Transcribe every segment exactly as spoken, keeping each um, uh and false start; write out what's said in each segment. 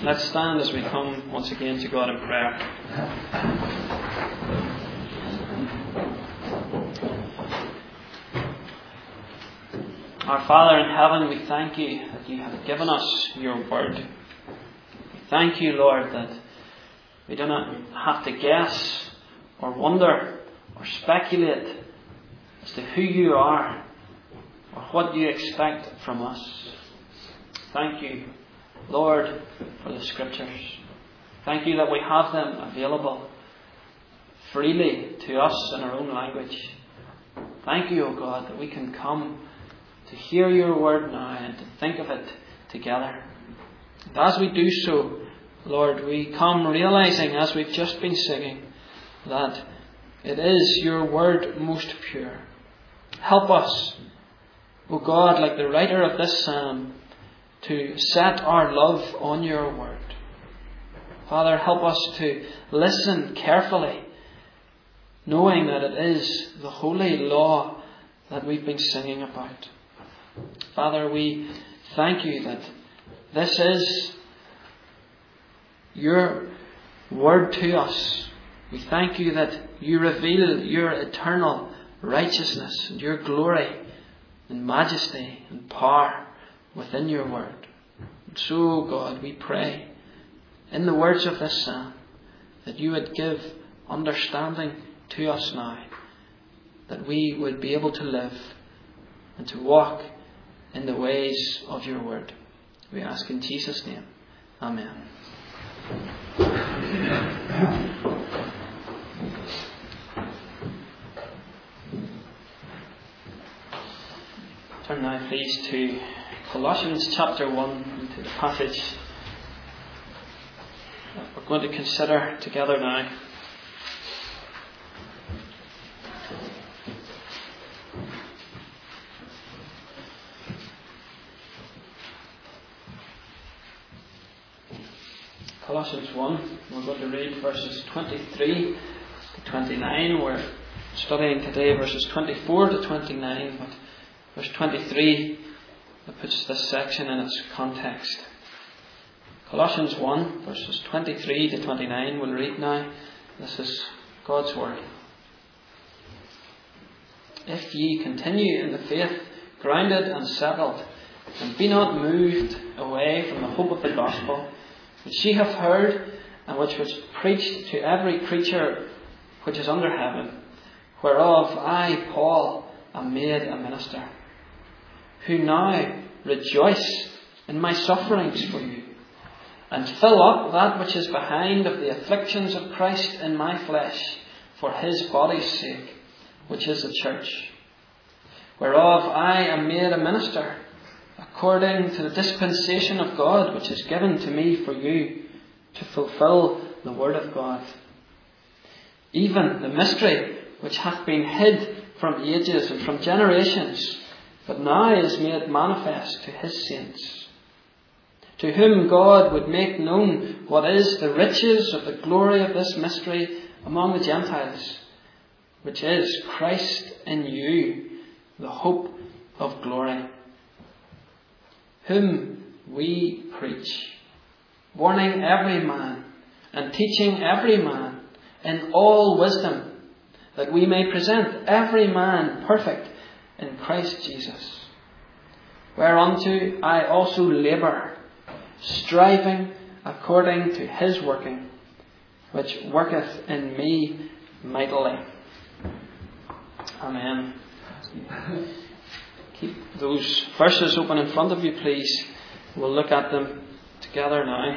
Let's stand as we come once again to God in prayer. Our Father in heaven, we thank you that you have given us your word. We thank you, Lord, that we do not have to guess or wonder or speculate as to who you are or what you expect from us. Thank you, Lord, for the Scriptures. Thank you that we have them available freely to us in our own language. Thank you, O God, that we can come to hear your word now and to think of it together. And as we do so, Lord, we come realizing, as we've just been singing, that it is your word most pure. Help us, O God, like the writer of this psalm, to set our love on your word. Father, help us to listen carefully, knowing that it is the holy law that we've been singing about. Father, we thank you that this is your word to us. We thank you that you reveal your eternal righteousness and your glory and majesty and power within your word. And so, God, we pray in the words of this psalm that you would give understanding to us now, that we would be able to live and to walk in the ways of your word. We ask in Jesus' name. Amen. Turn now please to Colossians chapter one, to the passage that we're going to consider together now. Colossians one, we're going to read verses twenty-three to twenty-nine. We're studying today verses twenty-four to twenty-nine, but verse twenty-three that puts this section in its context. Colossians one, verses twenty-three to twenty-nine, we'll read now. This is God's word. If ye continue in the faith, grounded and settled, and be not moved away from the hope of the gospel, which ye have heard, and which was preached to every creature which is under heaven, whereof I, Paul, am made a minister, who now rejoice in my sufferings for you, and fill up that which is behind of the afflictions of Christ in my flesh, for his body's sake, which is the church, whereof I am made a minister, according to the dispensation of God, which is given to me for you, to fulfill the word of God, even the mystery which hath been hid from ages and from generations, but now is made manifest to his saints, to whom God would make known what is the riches of the glory of this mystery among the Gentiles, which is Christ in you, the hope of glory, whom we preach, warning every man and teaching every man in all wisdom, that we may present every man perfect in Christ Jesus. Whereunto I also labour, striving according to his working, which worketh in me mightily. Amen. Keep those verses open in front of you, please. We'll look at them together now.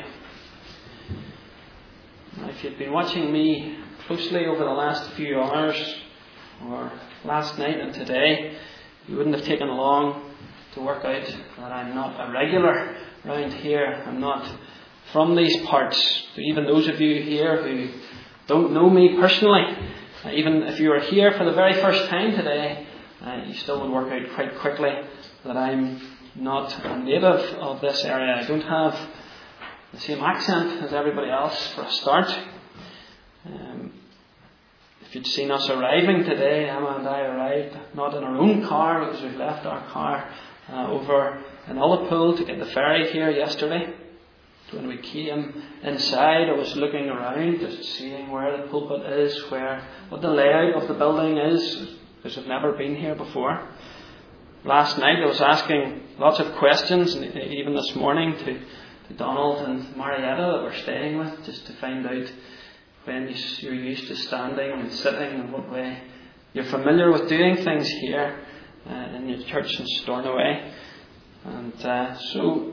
Now, if you've been watching me closely over the last few hours, or last night and today, you wouldn't have taken long to work out that I'm not a regular around here. I'm not from these parts. To even those of you here who don't know me personally, uh, even if you are here for the very first time today, uh, you still would work out quite quickly that I'm not a native of this area. I don't have the same accent as everybody else, for a start. Um, if you'd seen us arriving today, Emma and I arrived not in our own car, because we've left our car uh, over in Ullapool to get the ferry here yesterday. When we came inside, I was looking around, just seeing where the pulpit is, where what the layout of the building is, because I've never been here before. Last night I was asking lots of questions, and even this morning to, to Donald and Marietta that we're staying with, just to find out when you're used to standing and sitting and what way you're familiar with doing things here uh, in your church in Stornoway. And uh, so,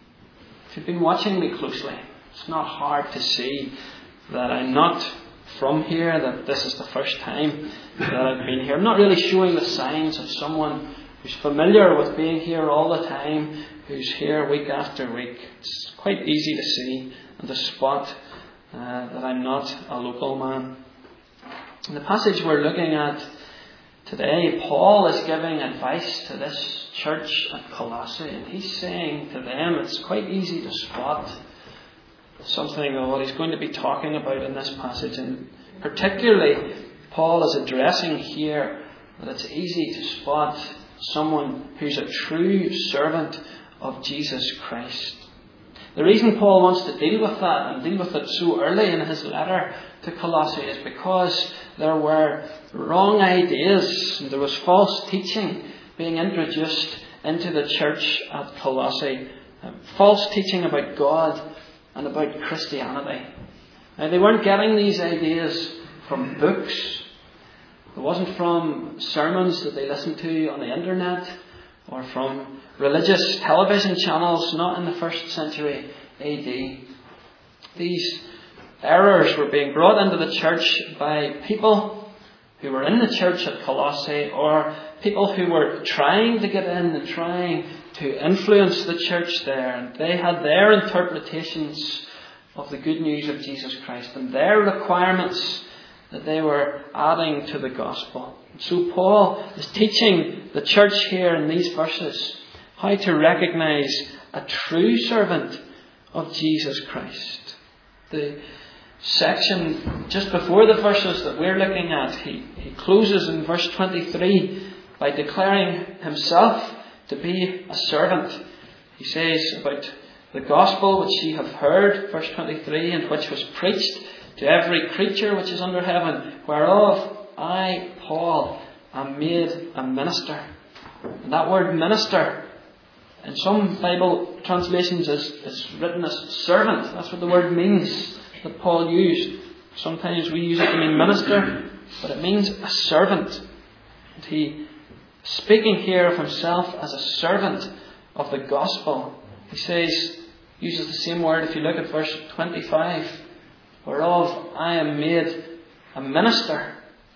if you've been watching me closely, it's not hard to see that I'm not from here, that this is the first time that I've been here. I'm not really showing the signs of someone who's familiar with being here all the time, who's here week after week. It's quite easy to see and to spot uh, that I'm not a local man. In the passage we're looking at today, Paul is giving advice to this church at Colossae, and he's saying to them it's quite easy to spot something of what he's going to be talking about in this passage. And particularly, Paul is addressing here that it's easy to spot someone who's a true servant of Jesus Christ. The reason Paul wants to deal with that and deal with it so early in his letter to Colossae is because there were wrong ideas and there was false teaching being introduced into the church at Colossae. False teaching about God and about Christianity. Now, they weren't getting these ideas from books. It wasn't from sermons that they listened to on the internet or from religious television channels, not in the first century A D. These errors were being brought into the church by people who were in the church at Colossae, or people who were trying to get in and trying to influence the church there. And they had their interpretations of the good news of Jesus Christ and their requirements that they were adding to the gospel. So Paul is teaching the church here in these verses how to recognize a true servant of Jesus Christ. The section just before the verses that we're looking at, he, he closes in verse twenty-three by declaring himself to be a servant. He says about the gospel which ye have heard, verse twenty-three, and which was preached to every creature which is under heaven, whereof I, Paul, am made a minister. And that word minister, in some Bible translations, is, is written as servant. That's what the word means that Paul used. Sometimes we use it to mean minister, but it means a servant. And he, speaking here of himself as a servant of the gospel, he says, uses the same word if you look at verse twenty-five, whereof I am made a minister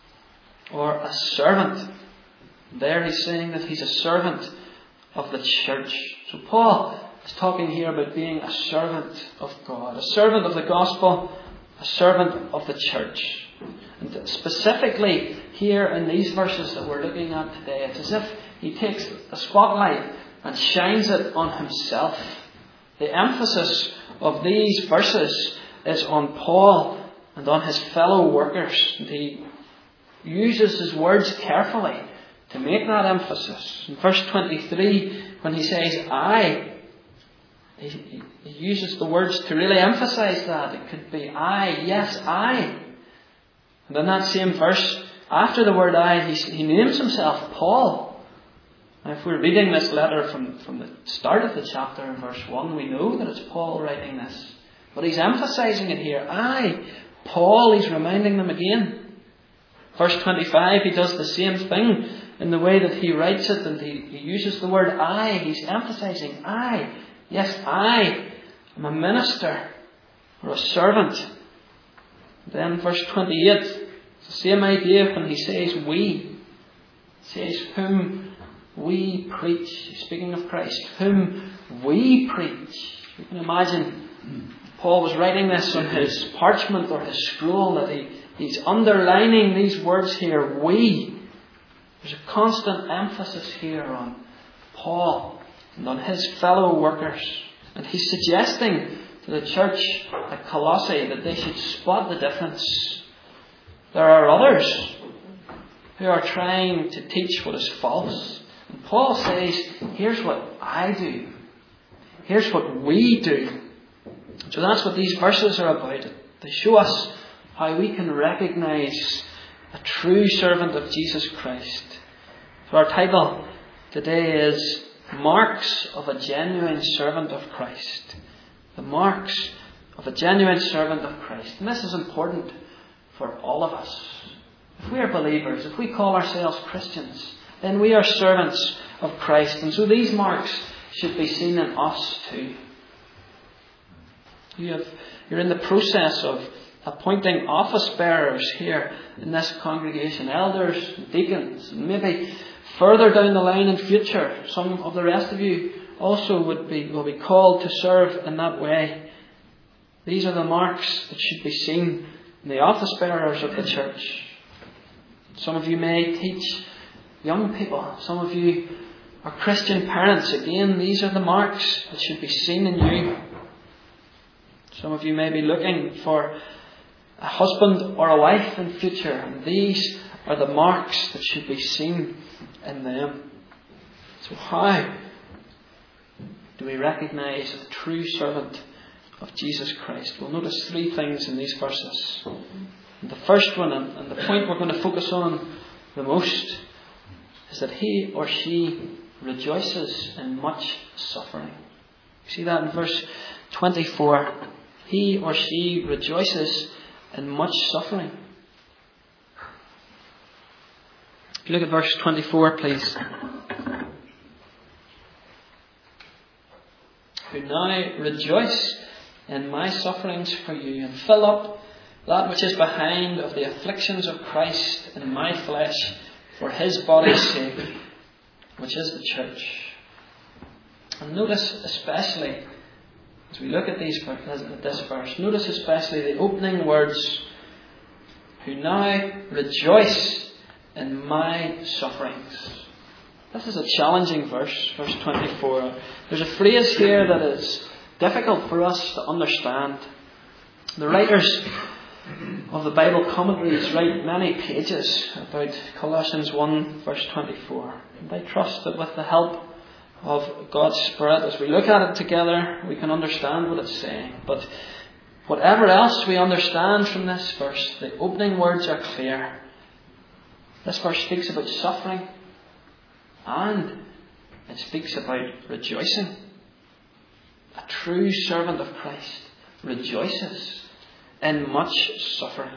or a servant. There he's saying that he's a servant of the church. So Paul is talking here about being a servant of God, a servant of the gospel, a servant of the church. And specifically here in these verses that we're looking at today, it's as if he takes a spotlight and shines it on himself. The emphasis of these verses is on Paul and on his fellow workers. And he uses his words carefully to make that emphasis. In verse twenty-three, when he says I, he, he uses the words to really emphasize that. It could be I, yes, I. And in that same verse, after the word I, he, he names himself Paul. Now, if we're reading this letter from, from the start of the chapter in verse one, we know that it's Paul writing this. But he's emphasizing it here. I, Paul, he's reminding them again. Verse twenty-five, he does the same thing in the way that he writes it, and he, he uses the word I. He's emphasizing I. Yes, I am a minister or a servant. Then verse twenty-eight, it's the same idea when he says we. He says whom we preach. He's speaking of Christ. Whom we preach. You can imagine Paul was writing this on his parchment or his scroll, that he, he's underlining these words here, we. There's a constant emphasis here on Paul and on his fellow workers. And he's suggesting to the church at Colossae that they should spot the difference. There are others who are trying to teach what is false. And Paul says, here's what I do. Here's what we do. So that's what these verses are about. They show us how we can recognise a true servant of Jesus Christ. So our title today is Marks of a Genuine Servant of Christ. The marks of a genuine servant of Christ. And this is important for all of us. If we are believers, if we call ourselves Christians, then we are servants of Christ. And so these marks should be seen in us too. You have, you're in the process of appointing office bearers here in this congregation, elders, deacons, and maybe further down the line in future, some of the rest of you also would be will be called to serve in that way. These are the marks that should be seen in the office bearers of the church. Some of you may teach young people. Some of you are Christian parents. Again, these are the marks that should be seen in you. Some of you may be looking for a husband or a wife in future, and these are the marks that should be seen in them. So how do we recognise a true servant of Jesus Christ? We'll notice three things in these verses. And the first one, and the point we're going to focus on the most, is that he or she rejoices in much suffering. You see that in verse twenty-four. He or she rejoices in much suffering. If you look at verse twenty-four, please. Who now rejoice in my sufferings for you, and fill up that which is behind of the afflictions of Christ in my flesh, for his body's sake, which is the church. And notice especially, as we look at these at this verse, notice especially the opening words, who now rejoice in my sufferings. This is a challenging verse, verse twenty-four. There's a phrase here that is difficult for us to understand. The writers of the Bible commentaries write many pages about Colossians one verse twenty-four. And I trust that with the help of God's Spirit, as we look at it together, we can understand what it's saying. But whatever else we understand from this verse, the opening words are clear. This verse speaks about suffering, and it speaks about rejoicing. A true servant of Christ rejoices in much suffering.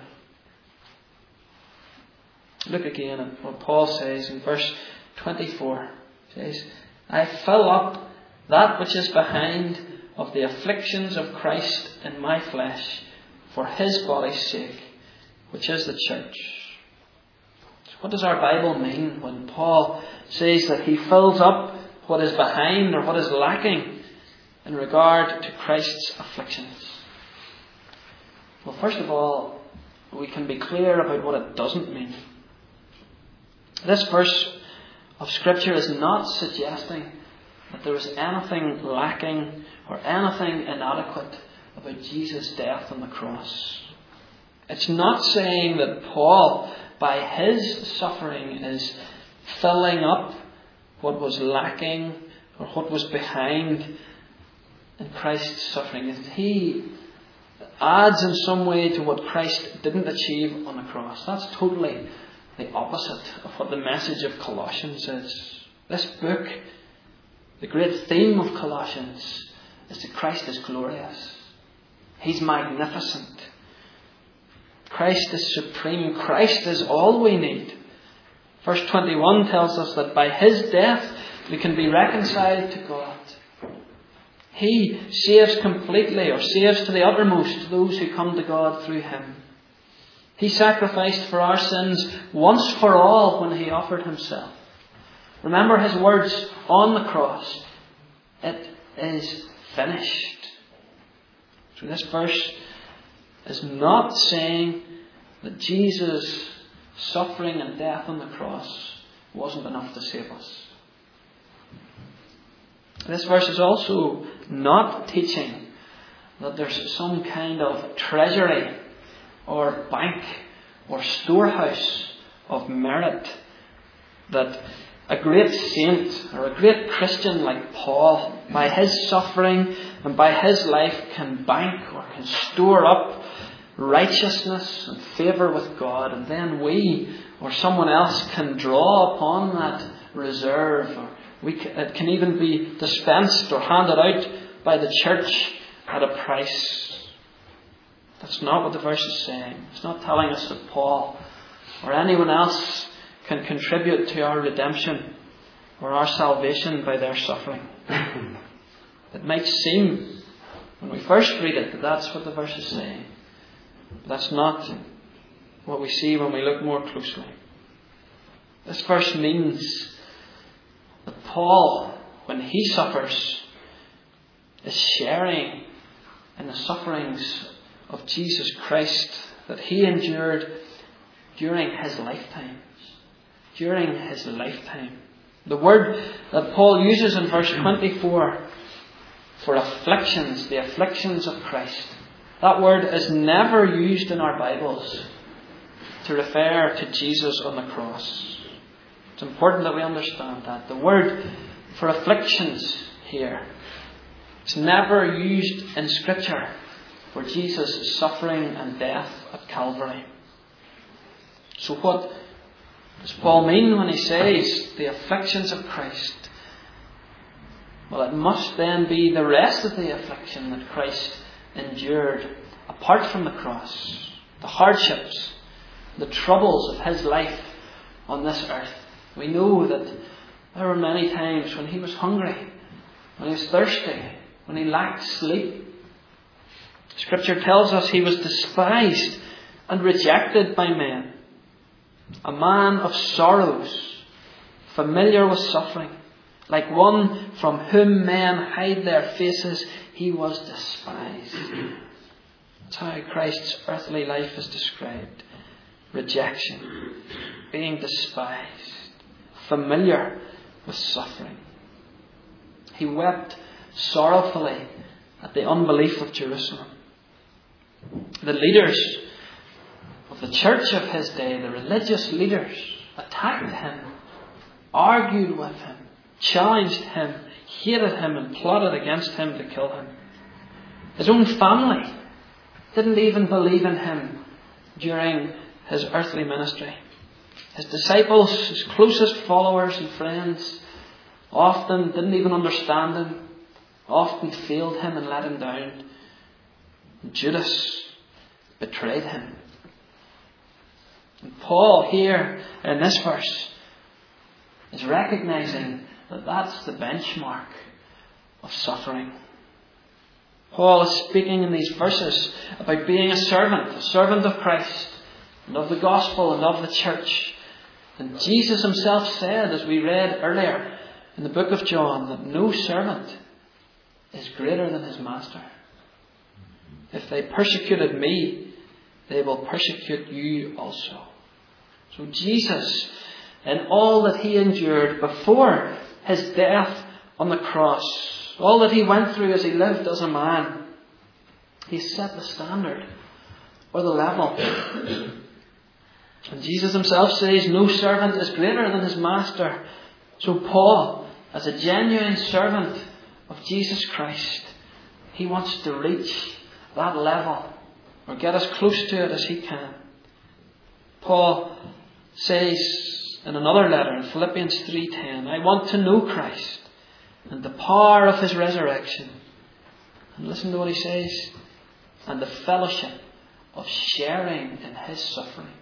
Look again at what Paul says in verse twenty-four. He says, I fill up that which is behind of the afflictions of Christ in my flesh, for his body's sake, which is the church. So what does our Bible mean when Paul says that he fills up what is behind or what is lacking in regard to Christ's afflictions? Well, first of all, we can be clear about what it doesn't mean. This verse of Scripture is not suggesting that there is anything lacking or anything inadequate about Jesus' death on the cross. It's not saying that Paul, by his suffering, is filling up what was lacking or what was behind in Christ's suffering. He adds in some way to what Christ didn't achieve on the cross. That's totally the opposite of what the message of Colossians is. This book, the great theme of Colossians, is that Christ is glorious. He's magnificent. Christ is supreme. Christ is all we need. Verse twenty-one tells us that by his death we can be reconciled to God. He saves completely, or saves to the uttermost, those who come to God through him. He sacrificed for our sins once for all when he offered himself. Remember his words on the cross. It is finished. So this verse is not saying that Jesus' suffering and death on the cross wasn't enough to save us. This verse is also not teaching that there's some kind of treasury or bank or storehouse of merit that a great saint or a great Christian like Paul, by his suffering and by his life, can bank or can store up righteousness and favour with God, and then we or someone else can draw upon that reserve, or we can, it can even be dispensed or handed out by the church at a price. That's not what the verse is saying. It's not telling us that Paul or anyone else can contribute to our redemption or our salvation by their suffering. It might seem, when we first read it, that that's what the verse is saying. But that's not what we see when we look more closely. This verse means that Paul, when he suffers, is sharing in the sufferings of Jesus Christ that he endured during his lifetime. During his lifetime. The word that Paul uses in verse twenty-four for afflictions, the afflictions of Christ, that word is never used in our Bibles to refer to Jesus on the cross. It's important that we understand that. The word for afflictions here, it's never used in Scripture for Jesus' suffering and death at Calvary. So what does Paul mean when he says the afflictions of Christ? Well, it must then be the rest of the affliction that Christ endured apart from the cross. The hardships, the troubles of his life on this earth. We know that there were many times when he was hungry, when he was thirsty, when he lacked sleep. Scripture tells us he was despised and rejected by men. A man of sorrows, familiar with suffering, like one from whom men hide their faces, he was despised. That's how Christ's earthly life is described. Rejection, being despised, familiar with suffering. He wept sorrowfully at the unbelief of Jerusalem. The leaders of the church of his day, the religious leaders, attacked him, argued with him, challenged him, hated him, and plotted against him to kill him. His own family didn't even believe in him during his earthly ministry. His disciples, his closest followers and friends, often didn't even understand him, often failed him and let him down. Judas betrayed him. And Paul here in this verse is recognizing that that's the benchmark of suffering. Paul is speaking in these verses about being a servant, a servant of Christ and of the gospel and of the church. And Jesus himself said, as we read earlier in the book of John, that no servant is greater than his master. If they persecuted me, they will persecute you also. So Jesus, in all that he endured before his death on the cross, all that he went through as he lived as a man, he set the standard or the level. And Jesus himself says no servant is greater than his master. So Paul, as a genuine servant of Jesus Christ, he wants to reach that level or get as close to it as he can. Paul says in another letter in Philippians three ten, I want to know Christ and the power of his resurrection. And listen to what he says. And the fellowship of sharing in his sufferings.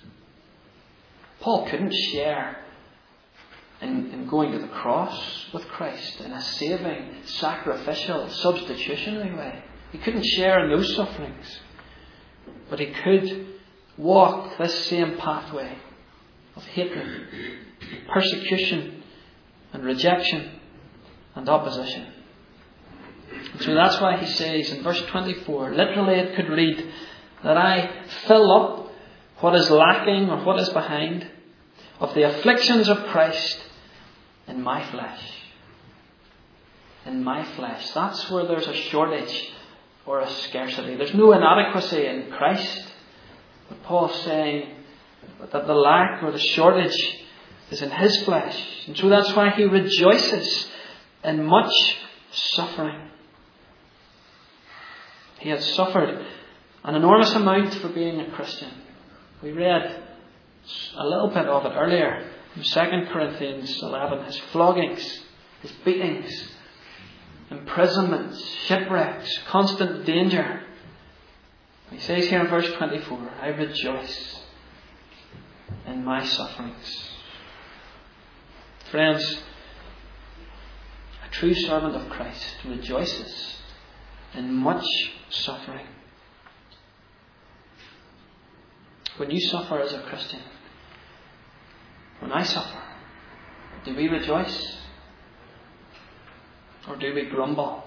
Paul couldn't share in, in going to the cross with Christ in a saving, sacrificial, substitutionary way. He couldn't share in those sufferings. But he could walk this same pathway of hatred, persecution, and rejection, and opposition. And so that's why he says in verse twenty-four, literally it could read, that I fill up what is lacking or what is behind of the afflictions of Christ in my flesh. In my flesh. That's where there's a shortage or a scarcity. There's no inadequacy in Christ. But Paul's saying that the lack or the shortage is in his flesh. And so that's why he rejoices in much suffering. He had suffered an enormous amount for being a Christian. We read a little bit of it earlier in Second Corinthians eleven. His floggings, his beatings, imprisonments, shipwrecks, constant danger. He says here in verse twenty-four, I rejoice in my sufferings. Friends, a true servant of Christ rejoices in much suffering. When you suffer as a Christian, when I suffer, do we rejoice? Or do we grumble?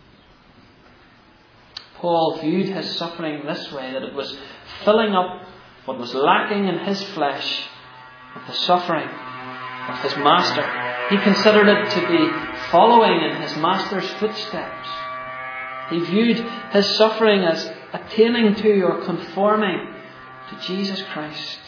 Paul viewed his suffering this way, that it was filling up what was lacking in his flesh of the suffering of his master. He considered it to be following in his master's footsteps. He viewed his suffering as attaining to or conforming to Jesus Christ.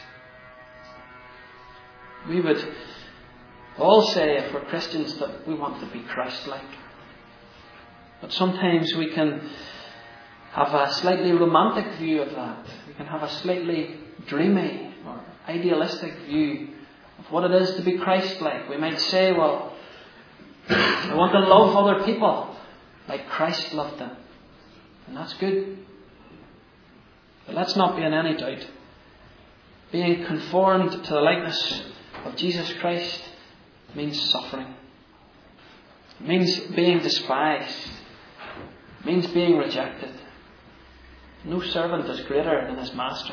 We would all say, if we're Christians, that we want to be Christ-like. But sometimes we can have a slightly romantic view of that. We can have a slightly dreamy or idealistic view of what it is to be Christ-like. We might say, well, I want to love other people like Christ loved them. And that's good. But let's not be in any doubt. Being conformed to the likeness of Jesus Christ means suffering. It means being despised. It means being rejected. No servant is greater than his master.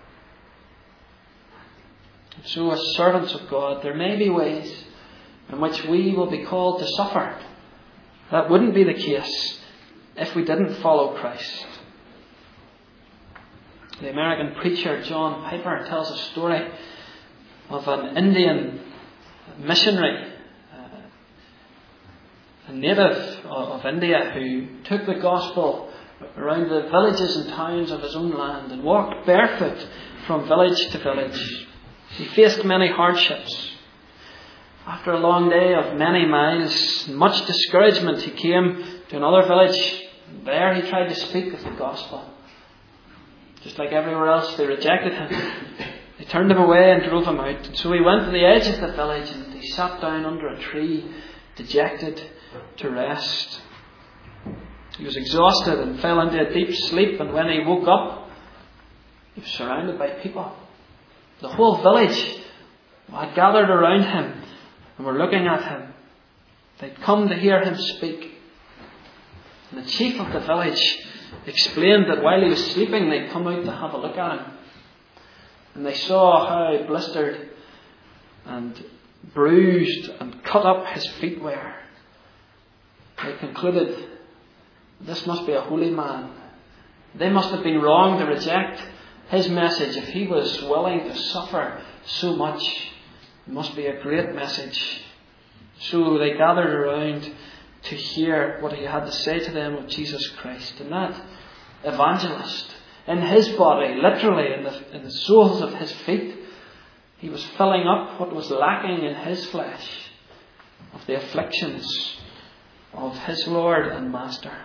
And so as servants of God, there may be ways in which we will be called to suffer. That wouldn't be the case if we didn't follow Christ. The American preacher John Piper tells a story of an Indian missionary, uh, a native of India, who took the gospel around the villages and towns of his own land and walked barefoot from village to village. He faced many hardships. After a long day of many miles, much discouragement, he came to another village. There he tried to speak of the gospel. Just like everywhere else, they rejected him. They turned him away and drove him out. And so he went to the edge of the village and he sat down under a tree, dejected, to rest. He was exhausted and fell into a deep sleep, and when he woke up, he was surrounded by people. The whole village had gathered around him and were looking at him. They'd come to hear him speak. And the chief of the village explained that while he was sleeping, they'd come out to have a look at him. And they saw how blistered and bruised and cut up his feet were. They concluded, this must be a holy man. They must have been wrong to reject his message. If he was willing to suffer so much, it must be a great message. So they gathered around to hear what he had to say to them of Jesus Christ. And that evangelist, in his body, literally in the, in the soles of his feet, he was filling up what was lacking in his flesh of the afflictions of his Lord and Master.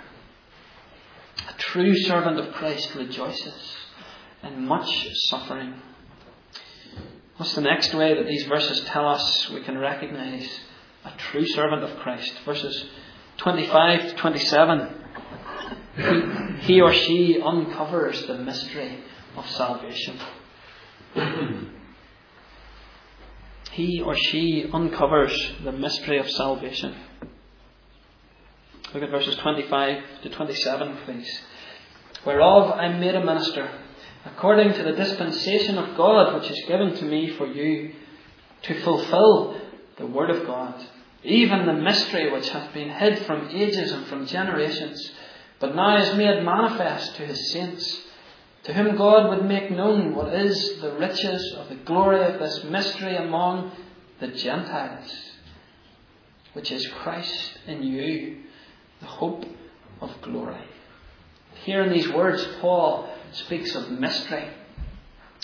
A true servant of Christ rejoices in much suffering. What's the next way that these verses tell us we can recognize a true servant of Christ? Verses twenty-five to twenty-seven. He, he or she uncovers the mystery of salvation. He or she uncovers the mystery of salvation. Look at verses twenty-five to twenty-seven, please. Whereof I am made a minister, according to the dispensation of God which is given to me for you, to fulfill the word of God, even the mystery which hath been hid from ages and from generations, but now is made manifest to his saints, to whom God would make known what is the riches of the glory of this mystery among the Gentiles, which is Christ in you, the hope of glory. Here in these words, Paul speaks of mystery.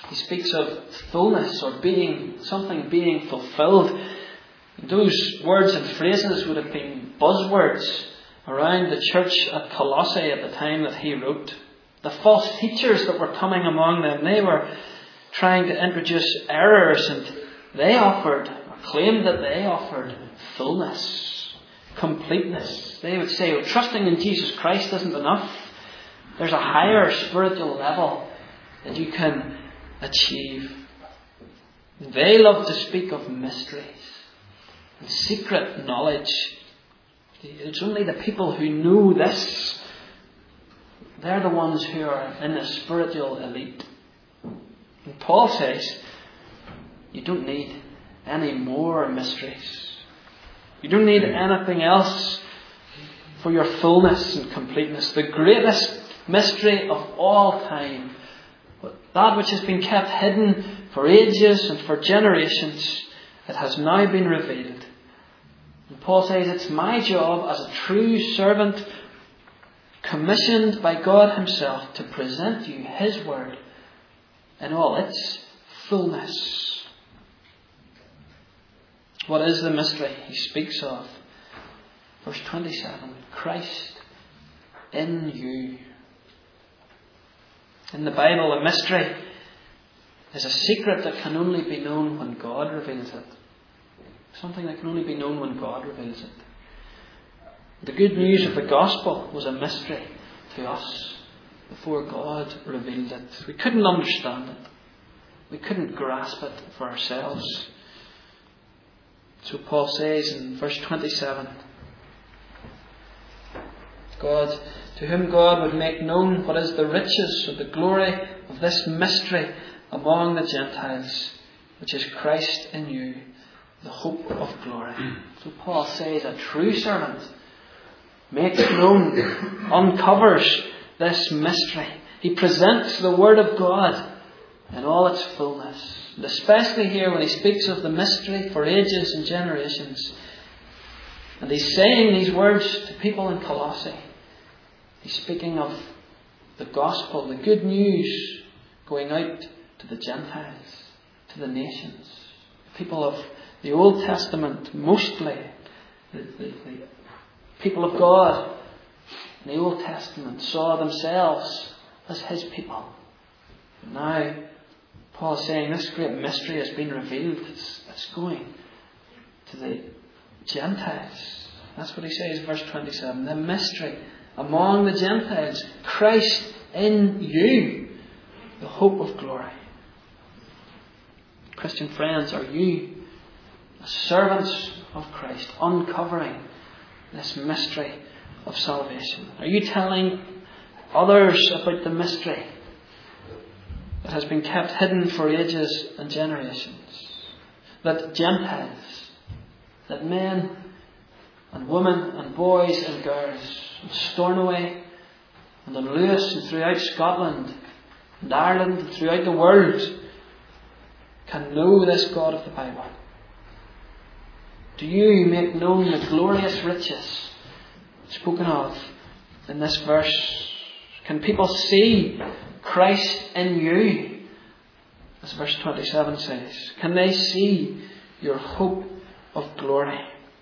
He speaks of fullness or being, something being fulfilled. Those words and phrases would have been buzzwords around the church at Colossae at the time that he wrote. The false teachers that were coming among them, they were trying to introduce errors, and they offered, or claimed that they offered, fullness, completeness. They would say, oh, trusting in Jesus Christ isn't enough. There's a higher spiritual level that you can achieve. They love to speak of mysteries and secret knowledge. It's only the people who know this. They're the ones who are in the spiritual elite. And Paul says, you don't need any more mysteries. You don't need anything else for your fullness and completeness. The greatest mystery of all time, that which has been kept hidden for ages and for generations, it has now been revealed. And Paul says, it's my job as a true servant, commissioned by God himself, to present you his word in all its fullness. What is the mystery he speaks of? Verse twenty-seven, Christ in you. In the Bible, a mystery is a secret that can only be known when God reveals it. Something that can only be known when God reveals it. The good news of the gospel was a mystery to us before God revealed it. We couldn't understand it. We couldn't grasp it for ourselves. So Paul says in verse twenty-seven, God, to whom God would make known what is the riches of the glory of this mystery among the Gentiles, which is Christ in you, the hope of glory. So Paul says a true servant makes known, uncovers this mystery. He presents the Word of God in all its fullness. And especially here when he speaks of the mystery for ages and generations. And he's saying these words to people in Colossae. He's speaking of the gospel, the good news going out to the Gentiles, to the nations. People of the Old Testament, mostly. The, the, the people of God in the Old Testament saw themselves as his people. Now, Paul is saying this great mystery has been revealed. It's, it's going to the Gentiles. That's what he says in verse twenty-seven. The mystery among the Gentiles. Christ in you, the hope of glory. Christian friends, are you servants of Christ, uncovering this mystery of salvation? Are you telling others about the mystery that has been kept hidden for ages and generations? That Gentiles, that men and women and boys and girls in Stornoway and in Lewis and throughout Scotland and Ireland and throughout the world can know this God of the Bible? Do you make known the glorious riches spoken of in this verse? Can people see Christ in you, as verse twenty-seven says? Can they see your hope of glory?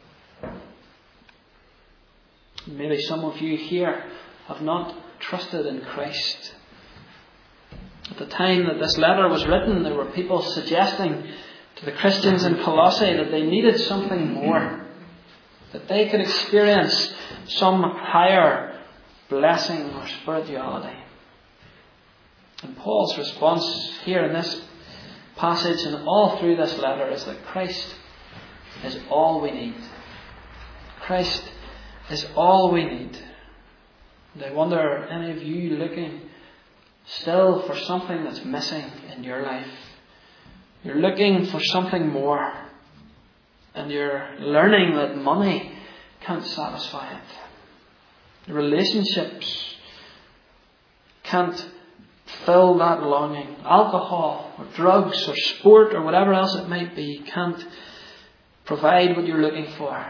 Maybe some of you here have not trusted in Christ. At the time that this letter was written, there were people suggesting to the Christians in Colossae that they needed something more, that they could experience some higher blessing or spirituality. And Paul's response here in this passage and all through this letter is that Christ is all we need. Christ is all we need. And I wonder, are any of you looking still for something that's missing in your life? You're looking for something more, and you're learning that money can't satisfy it. Relationships can't fill that longing. Alcohol or drugs or sport or whatever else it might be can't provide what you're looking for.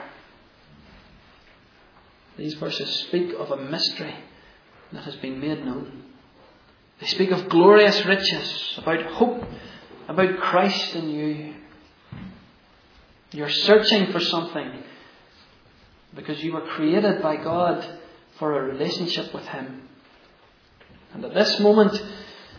These verses speak of a mystery that has been made known. They speak of glorious riches, about hope, about Christ in you. You're searching for something because you were created by God for a relationship with Him. And at this moment, if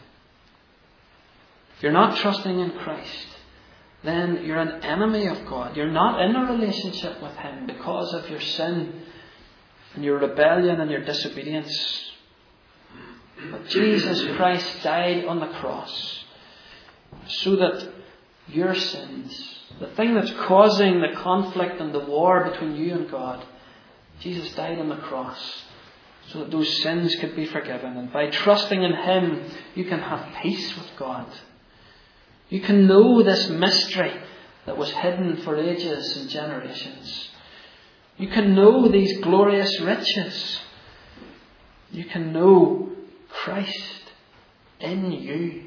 you're not trusting in Christ, then you're an enemy of God. You're not in a relationship with Him because of your sin and your rebellion and your disobedience. But Jesus Christ died on the cross so that your sins, the thing that's causing the conflict and the war between you and God, Jesus died on the cross so that those sins could be forgiven. And by trusting in Him, you can have peace with God. You can know this mystery that was hidden for ages and generations. You can know these glorious riches. You can know Christ in you.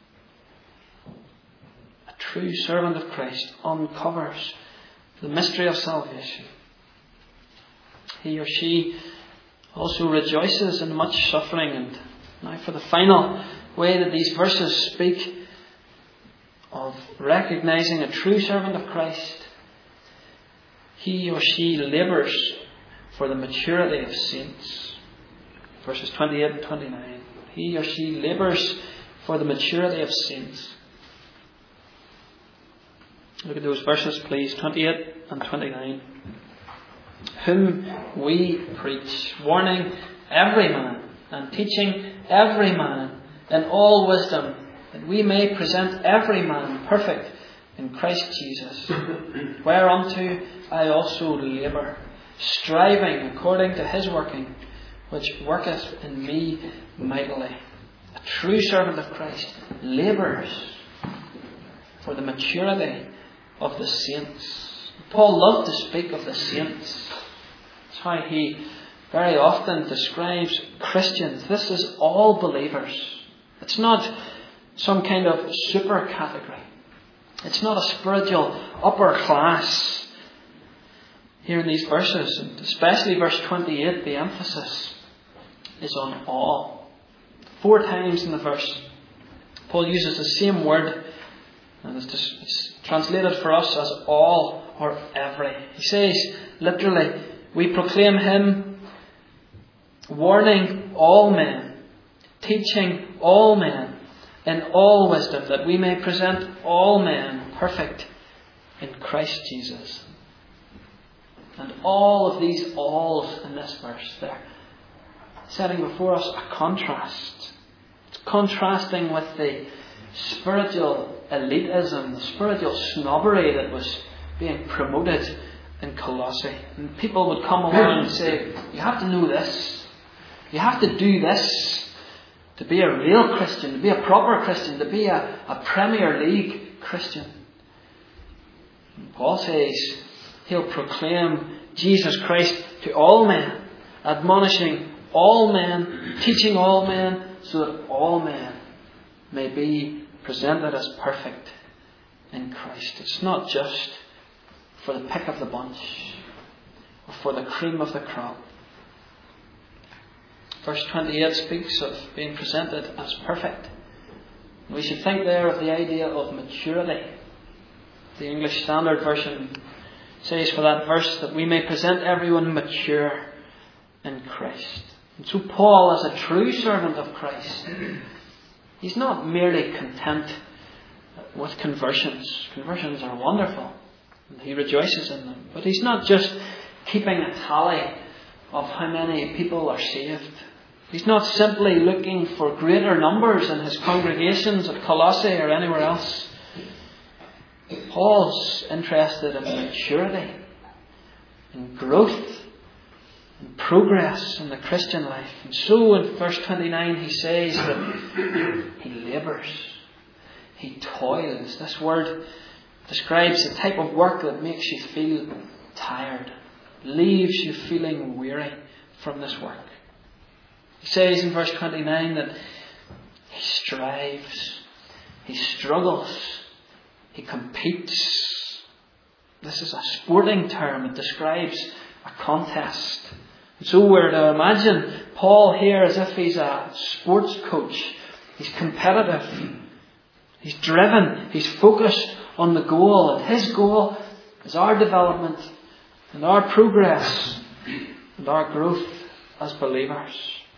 A true servant of Christ uncovers the mystery of salvation. He or she also rejoices in much suffering. And now for the final way that these verses speak of recognizing a true servant of Christ, he or she labours for the maturity of saints. Verses twenty-eight and twenty-nine. He or she labours for the maturity of saints. Look at those verses, please. twenty-eight and twenty-nine. Whom we preach, warning every man and teaching every man in all wisdom, that we may present every man perfect in Christ Jesus. Whereunto I also labour, striving according to His working, which worketh in me mightily. A true servant of Christ labours for the maturity of the saints. Paul loved to speak of the saints. That's how he very often describes Christians. This is all believers. It's not some kind of super category. It's not a spiritual upper class. Here in these verses, and especially verse twenty-eight, the emphasis is on all. Four times in the verse, Paul uses the same word, and it's, just, it's translated for us as all or every. He says, literally, we proclaim Him, warning all men, teaching all men in all wisdom, that we may present all men perfect in Christ Jesus. And all of these alls in this verse, they're setting before us a contrast. It's contrasting with the spiritual elitism, the spiritual snobbery that was being promoted in Colossae. And people would come along and say, you have to know this. You have to do this to be a real Christian, to be a proper Christian, to be a, a Premier League Christian. And Paul says he'll proclaim Jesus Christ to all men, admonishing all men, teaching all men, so that all men may be presented as perfect in Christ. It's not just for the pick of the bunch or for the cream of the crop. Verse twenty-eight speaks of being presented as perfect. We should think there of the idea of maturity. The English Standard Version says for that verse that we may present everyone mature in Christ. And so Paul, as a true servant of Christ, he's not merely content with conversions. Conversions are wonderful, and he rejoices in them. But he's not just keeping a tally of how many people are saved. He's not simply looking for greater numbers in his congregations at Colossae or anywhere else. Paul's interested in maturity, in growth, in progress in the Christian life. And so in verse twenty-nine he says that he labours, he toils. This word describes the type of work that makes you feel tired, leaves you feeling weary from this work. He says in verse twenty-nine that he strives, he struggles, he competes. This is a sporting term. It describes a contest. And so we're to imagine Paul here as if he's a sports coach He's competitive. He's driven. He's focused on the goal. And his goal is our development and our progress and our growth as believers.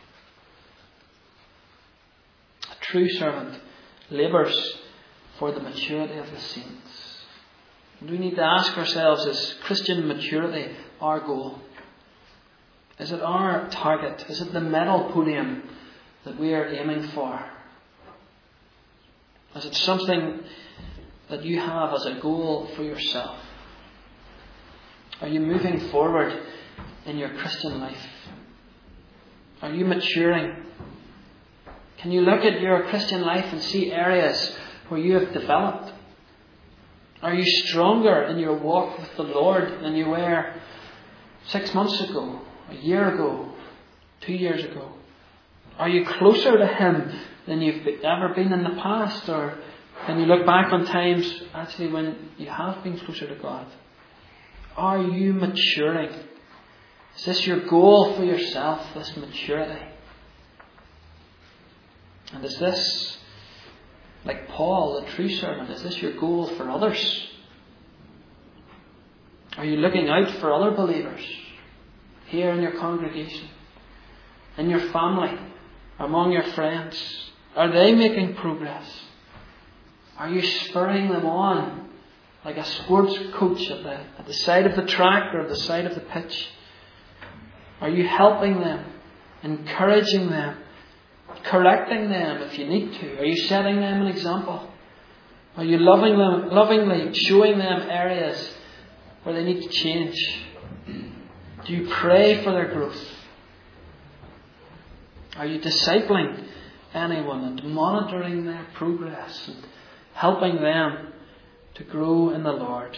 A true servant labours for the maturity of the saints. And we need to ask ourselves, is Christian maturity our goal? Is it our target? Is it the medal podium that we are aiming for? Is it something that you have as a goal for yourself? Are you moving forward in your Christian life? Are you maturing? Can you look at your Christian life and see areas where you have developed? Are you stronger in your walk with the Lord than you were six months ago, a year ago, two years ago? Are you closer to Him than you've ever been in the past? Or can you look back on times actually when you have been closer to God? Are you maturing? Is this your goal for yourself, this maturity? And is this, like Paul, the true servant, is this your goal for others? Are you looking out for other believers here in your congregation, in your family, among your friends? Are they making progress? Are you spurring them on like a sports coach at the, at the side of the track or at the side of the pitch? Are you helping them, encouraging them, correcting them if you need to? Are you setting them an example? Are you loving them, lovingly showing them areas where they need to change? Do you pray for their growth? Are you discipling anyone and monitoring their progress and helping them to grow in the Lord?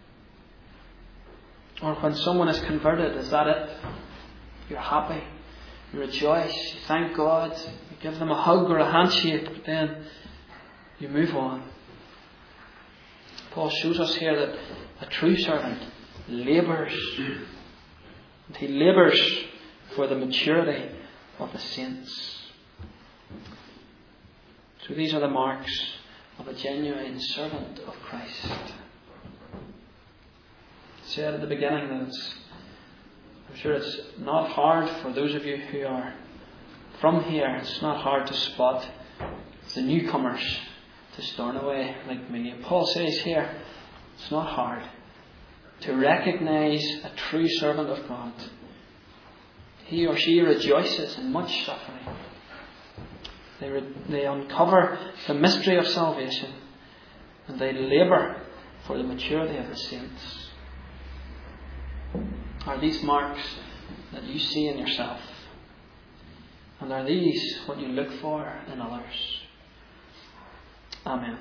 Or when someone is converted, is that it? You're happy, you rejoice, you thank God, you give them a hug or a handshake, but then you move on. Paul shows us here that a true servant labours. And he labours for the maturity of the saints. So these are the marks of a genuine servant of Christ. I said at the beginning that it's, I'm sure it's not hard for those of you who are from here, it's not hard to spot the newcomers to Stornoway like me. And Paul says here, it's not hard to recognise a true servant of God. He or she rejoices in much suffering. They, re- they uncover the mystery of salvation and they labour for the maturity of the saints. Are these marks that you see in yourself? And are these what you look for in others? Amen.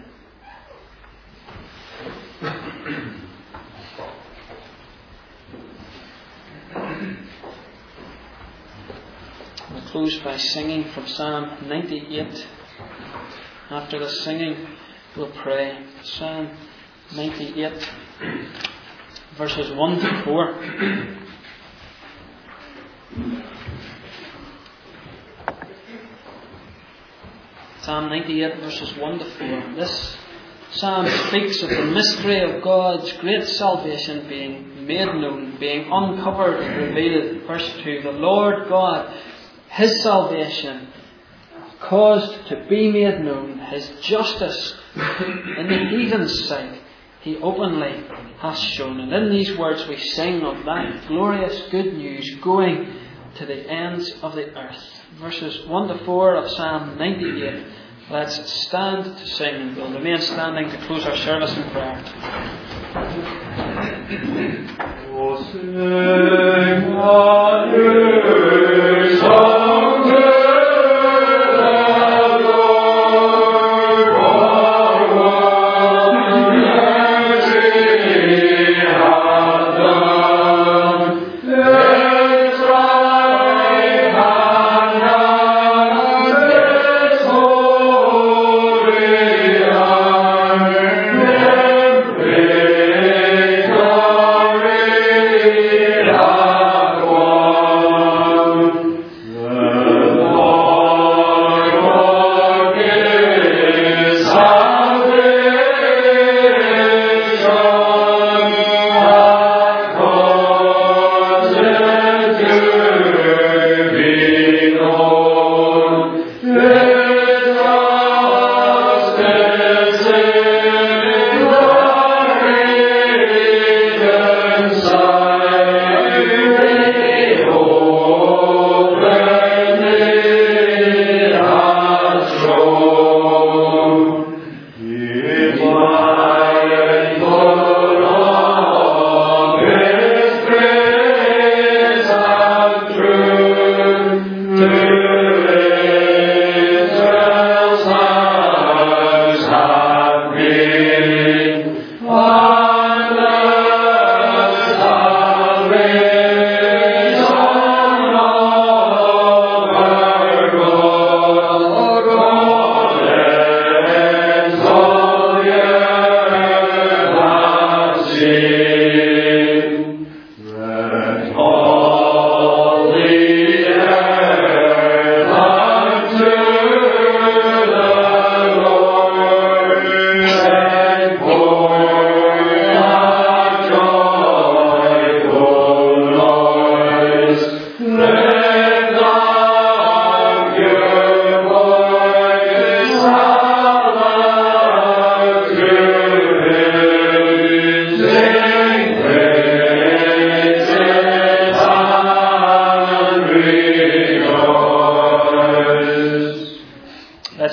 We'll close by singing from Psalm ninety-eight. After the singing, we'll pray. Psalm ninety-eight, verses one to four. Psalm ninety-eight, verses one to four. This psalm speaks of the mystery of God's great salvation being made known, being uncovered and revealed. Verse two. The Lord God, His salvation, caused to be made known, His justice in the heathen's sight, He openly has shown. And in these words we sing of that glorious good news going to the ends of the earth. Verses one to four of Psalm ninety-eight. Let's stand to sing, and we'll remain standing to close our service in prayer. Oh, sing a song to the Lord, for what mercy hath done. His right hand and His holy arm, in victory hath won.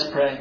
Let's pray.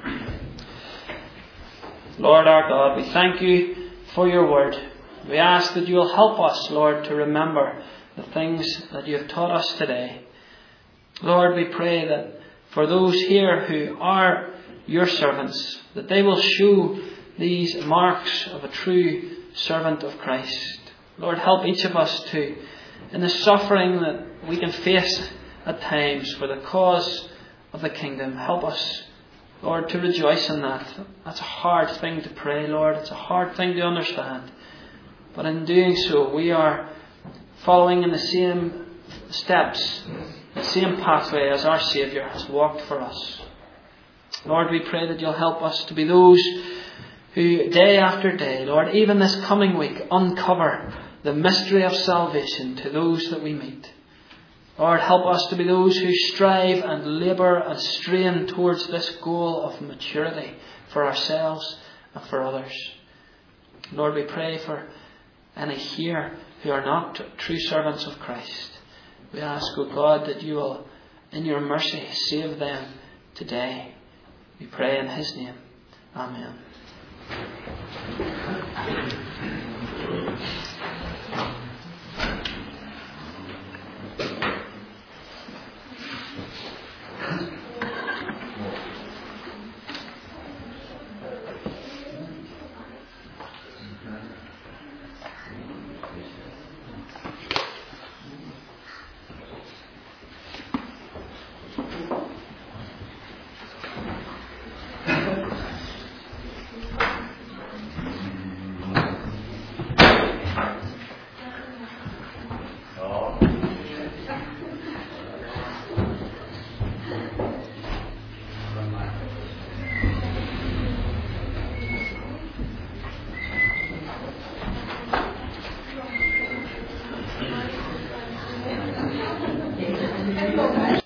Lord our God, we thank you for your word. We ask that you will help us, Lord, to remember the things that you have taught us today. Lord, we pray that for those here who are your servants, that they will show these marks of a true servant of Christ. Lord, help each of us to, in the suffering that we can face at times for the cause of the kingdom, help us, Lord, to rejoice in that. That's a hard thing to pray, Lord. It's a hard thing to understand. But in doing so, we are following in the same steps, the same pathway as our Saviour has walked for us. Lord, we pray that you'll help us to be those who day after day, Lord, even this coming week, uncover the mystery of salvation to those that we meet. Lord, help us to be those who strive and labour and strain towards this goal of maturity for ourselves and for others. Lord, we pray for any here who are not true servants of Christ. We ask, O God, that you will, in your mercy, save them today. We pray in his name. Amen.